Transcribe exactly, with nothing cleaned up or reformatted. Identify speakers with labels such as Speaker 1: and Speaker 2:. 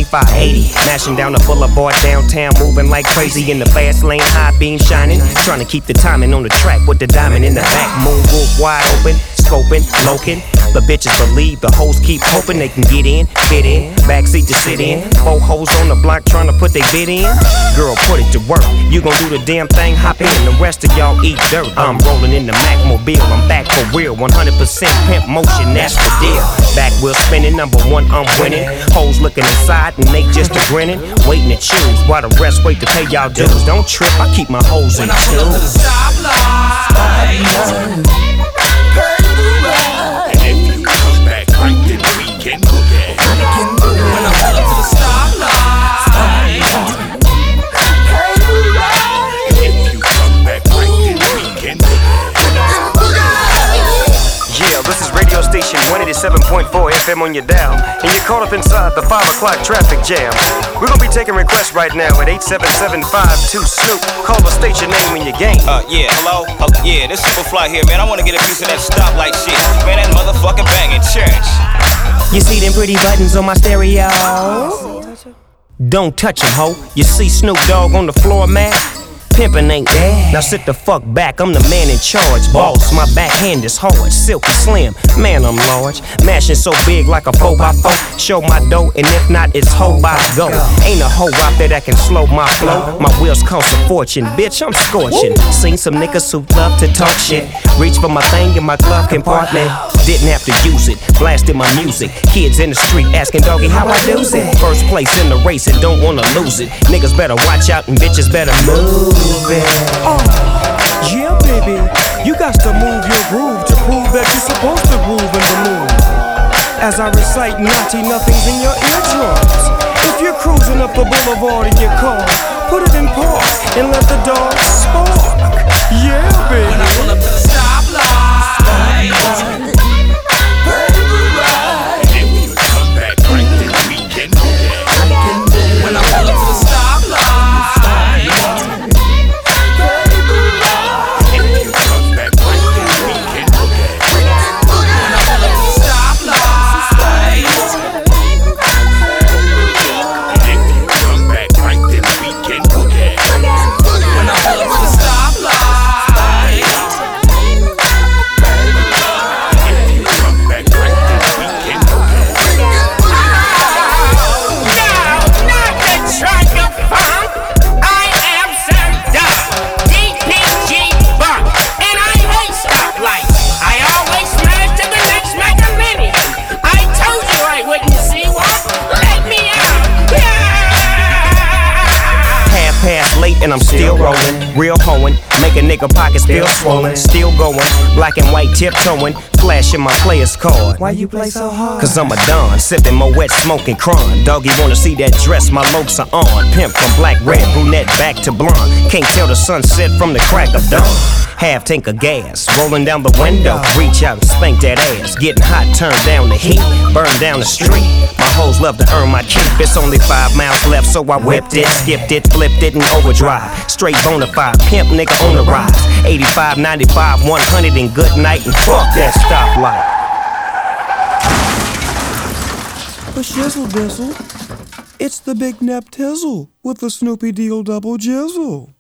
Speaker 1: seventy-five eighty, mashing down the boulevard downtown, moving like crazy in the fast lane, high beam shining, trying to keep the timing on the track with the diamond in the back, moonwalk wide open, scoping, loking. The bitches believe, the hoes keep hoping they can get in, fit in, backseat to sit in. Four hoes on the block trying to put they bid in. Girl, put it to work. You gon' do the damn thing, hop in. The rest of y'all eat dirt. I'm rolling in the Macmobile. I'm back for real. one hundred percent pimp motion, that's the deal. Back wheel spinning, number one, I'm winning. Hoes looking inside and they just a grinning, waiting to choose while the rest wait to pay y'all dues. Don't trip, I keep my hoes in tune. This is radio station one eighty-seven point four F M on your dial, and you're caught up inside the five o'clock traffic jam. We're gonna be taking requests right now at eight seven seven five two Snoop. Call the station name when you game.
Speaker 2: Uh, yeah, hello? Uh, yeah, this Superfly here, man. I wanna get a piece of that stoplight shit. Man, that motherfucking banging church.
Speaker 1: You see them pretty buttons on my stereo? Don't touch 'em, ho. You see Snoop Dogg on the floor, man? Pimpin' ain't that. Now sit the fuck back, I'm the man in charge. Boss, my backhand is hard, silky slim. Man, I'm large, mashing so big like a four by four. Show my dough, and if not, it's hoe by go. Ain't a hoe out there that can slow my flow. My wheels cost a fortune, bitch, I'm scorching. Seen some niggas who love to talk shit. Reach for my thing in my glove compartment. Didn't have to use it, blasted my music. Kids in the street asking doggy how I do it. First place in the race and don't wanna lose it. Niggas better watch out and bitches better move.
Speaker 3: Oh, yeah, baby, you got to move your groove to prove that you're supposed to groove in the mood. As I recite naughty nothings in your eardrums. If you're cruising up the boulevard in your car, put it in park and let the dog spark. Yeah, baby.
Speaker 4: When I pull up to the stoplight, if you come back right, then we can do that. When I pull up to the stoplight.
Speaker 1: And I'm still rolling, real hoeing, make a nigga pockets feel swollen. Still going, black and white tiptoeing, flashing my player's card.
Speaker 3: Why you play so hard?
Speaker 1: Cause I'm a don, sipping my wet, smoking cron. Doggy wanna see that dress my lokes are on. Pimp from black, red, brunette, back to blonde. Can't tell the sunset from the crack of dawn. Half tank of gas, rolling down the window. Reach out and spank that ass. Getting hot, turn down the heat, burn down the street. My hoes love to earn my keep. It's only five miles left, so I whipped it, skipped it, flipped it, and overdrive. Straight bonafide, pimp nigga on the rise. eighty-five, ninety-five, one hundred, and good night, and fuck that stoplight.
Speaker 3: A shizzle dizzle. It's the Big Nep Tizzle with the Snoopy Deal Double Jizzle.